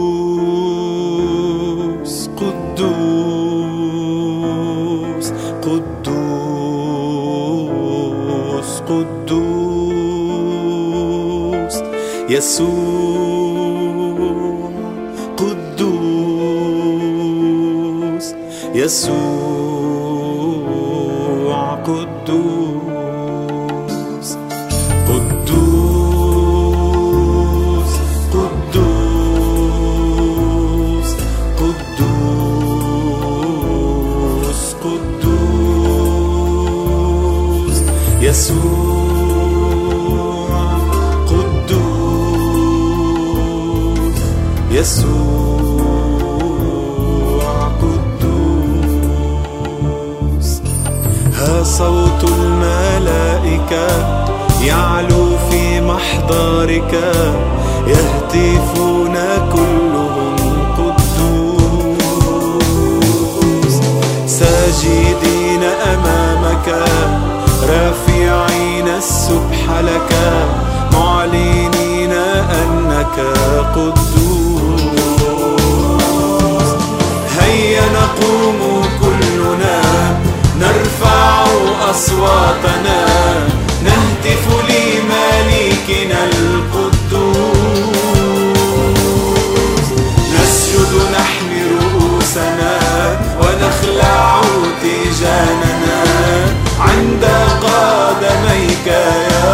قدوس قدوس قدوس قدوس يسوع قدوس يسوع قدوس قدوس قدوس قدوس قدوس يسوع قدوس يسوع قدوس ها صوت الملائكة يعلو في محضرك يهتفون كلهم قدوس ساجدين أمامك رافعين السبح لك معلنين أنك قدوس هيا نقوم كلنا نرفع أصواتنا نهتف لملكنا القدوس نسجد نحمي رؤوسنا ونخلع تيجاننا عند قدميك يا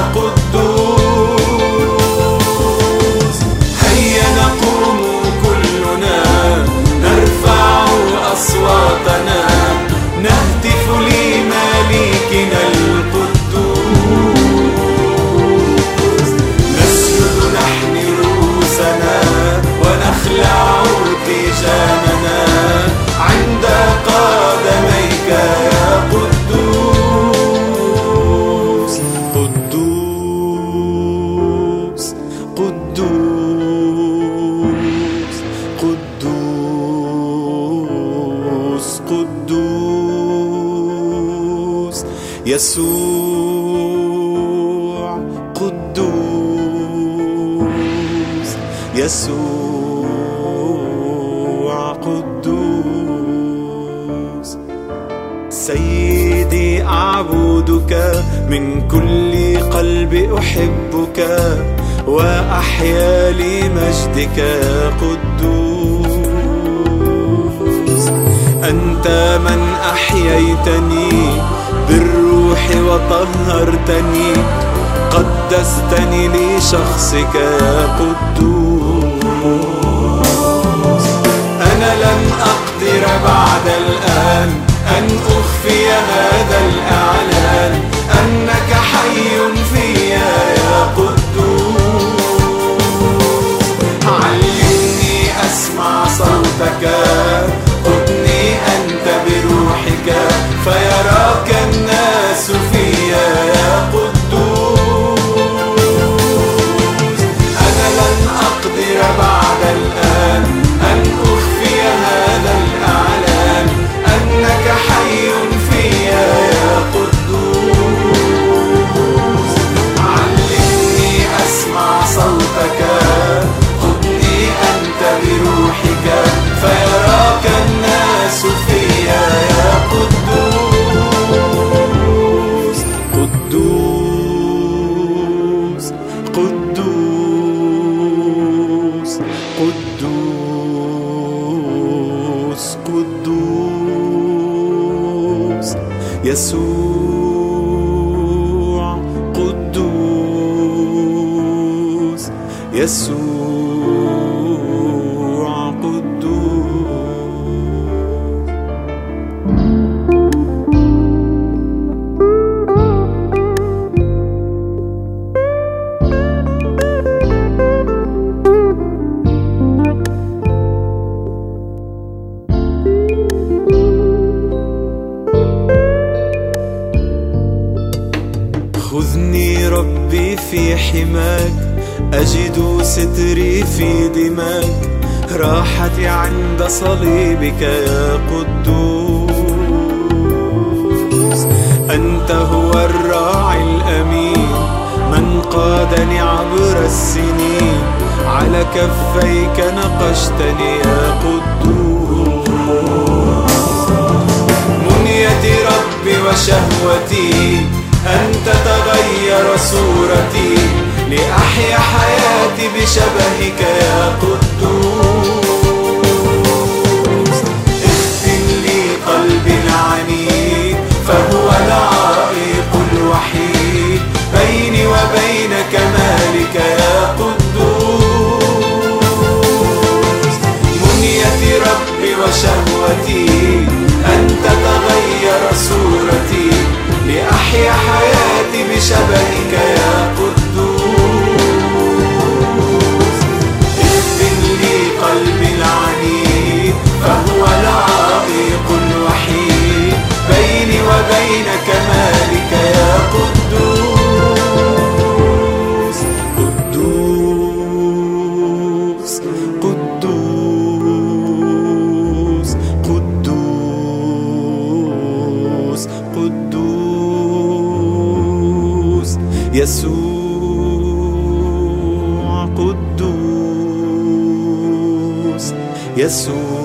قدوس هيا نقوم كلنا نرفع أصواتنا نهتف لملكنا القدوس نسجد نحمي رؤوسنا ونخلع تيجاننا عند قدميك يا قدوس قدوس قدوس قدوس قدوس يسوع قدوس يسوع قدوس سيدي أعبدك من كل قلب أحبك وأحيا لمجدك يا قدوس أنت من أحييتني بالروح وطهرتني قدستني لشخصك يا قدوس أنا لن أقدر بعد الآن أن أخفي هذا الإعلان أنك حي فيا يا قدوس علمني أسمع صوتك قدني أنت بروحك فيراك الناس فيا يا قدوس أنا لن أقدر بعد الآن أن أخفي هذا الإعلان أنك حي فيا يا قدوس علمني أسمع صوتك خذني أنت بروحك فيراك الناس فيا يا قدوس قدوس قدوس قدوس قدوس يسوع قدوس يسوع قدوس خذني ربي في حماك أجد ستري في دماك راحتي عند صليبك يا قدوس أنت هو الراعي الأمين من قادني عبر السنين على كفيك نقشتني يا قدوس. منيتي ربي وشهوتي أن تتغير صورتي لأحيا حياتي بشبهك يا قدوس. اختم لي قلبي العنيد فهو العائق الوحيد بيني وبين كمالك يا قدوس. منيتي ربي وشهوتي أن تتغير صورتي لأحيا حياتي بشبهك يا قدوس. اغفر لي قلبي العنيد فهو العائق الوحيد بيني وبين كمالك يا قدوس. قدوس قدوس قدوس قدوس يسوع. قدوس يسوع.